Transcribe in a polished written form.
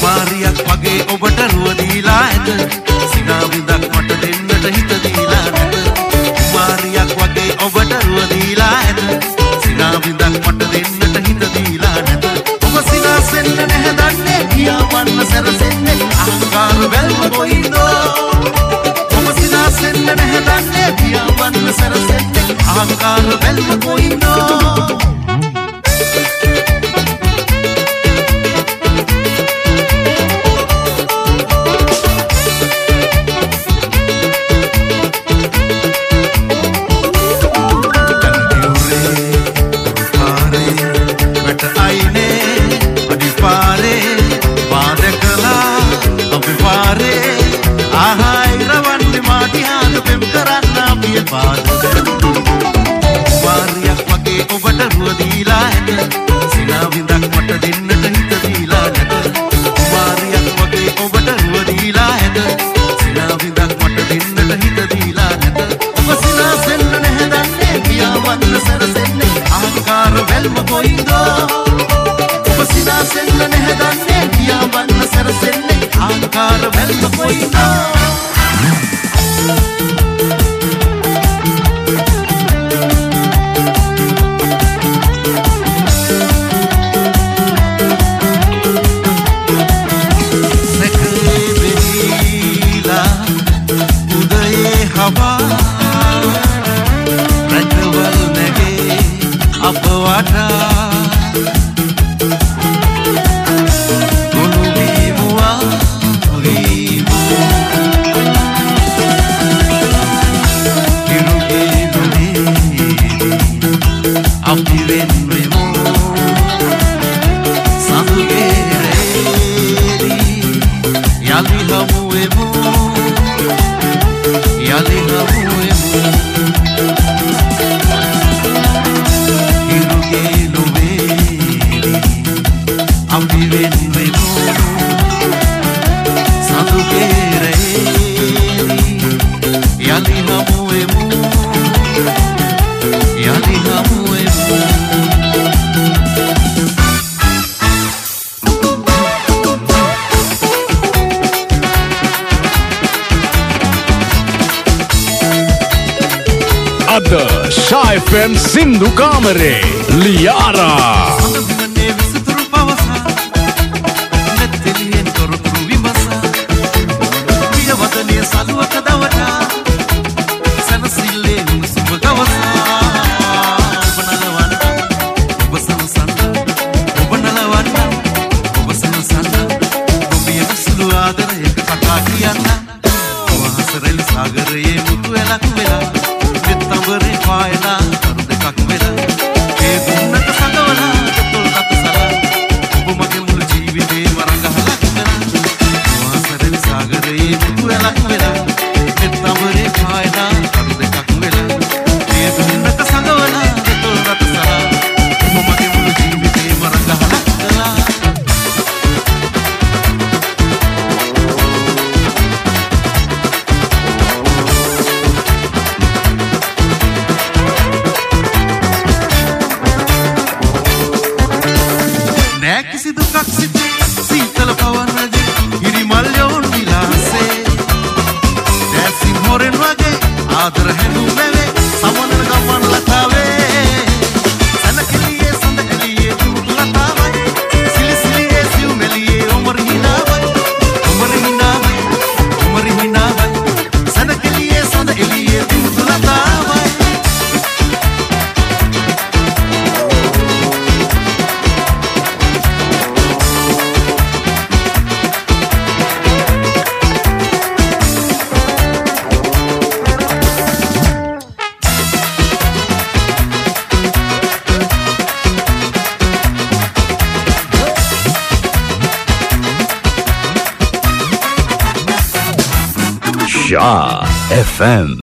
කුමාරියක් වගේ ඔබට රුව දීලා ඇත සිනා විඳක් මට දෙන්නට හිත දීලා නැත කුමාරියක් වගේ ඔබට රුව දීලා ඇත සිනා විඳක් මට දෙන්නට හිත දීලා නැත ඔබ සිනාසෙන්න නැහැ දන්නේ කියාවන්න සැරසෙන්නේ අහංකාර බැල්ම කොයින්දෝ ඔබ සිනාසෙන්න නැහැ දන්නේ කියාවන්න සැරසෙන්නේ අහංකාර බැල්ම කොයින්දෝ කුමාරියක් වගේ ඔබට රුව දීලා ඇත සිනා විඳක් මට දෙන්නට හිත දීලා නැත කුමාරියක් වගේ ඔබට රුව දීලා ඇත සිනා විඳක් මට දෙන්නට හිත දීලා නැත ඔබ සිනාසෙන්න නැහැ දන්නේ කියාවන්න සැරසෙන්නේ අහංකාර වැල්ම කොයින්දෝ ඔබ සිනාසෙන්න නැහැ දන්නේ කියාවන්න සැරසෙන්නේ අහංකාර වැල්ම කොයින්දෝ රටවල් නැගේ අප වටා ගොනු වීමුවා වීමු ඉරුගේ නොනේදී අපි වෙන්වෙමු සඳුගේ රේදී යලි හමුවෙමු යලි හමුවෙමු ඉරුගේ නොවේදී අපි වෙන්වෙමු සඳුගේ රේදී යලි හමුවෙමු යලි හමුවෙමු අද Sha FM සින්දු කාමරේ ලියාරා සාගරයේ මුතු එලක් වෙලා තඹරේ පායලා කරු දෙකක් වෙලා ඒ දුන්නට සඟවලා තොල් රතසලා ඔබ මගේ මුළු ජීවිතේ වරංගහලා ඉඳලා වාසරේ සාගරයේ මුතු එලක් වෙලා තඹරේ පායලා කරු දෙකක් වෙලා ඒ දුන්නට සඟවලා තොල් රතසලා ඔබ මගේ මුළු ජීවිතේ වරංගහලා ඉඳලා किसी दुख सिद्धि शीतल पवन जे हिरिमल योन विलासे जैसी मोरे नगे आदर है नुमेवे समन गमन लतावे सन के लिए तुम लतावे सिली सिली ऐसी मेलिए उमर हिनावे सन के लिए तुम लतावे Sha FM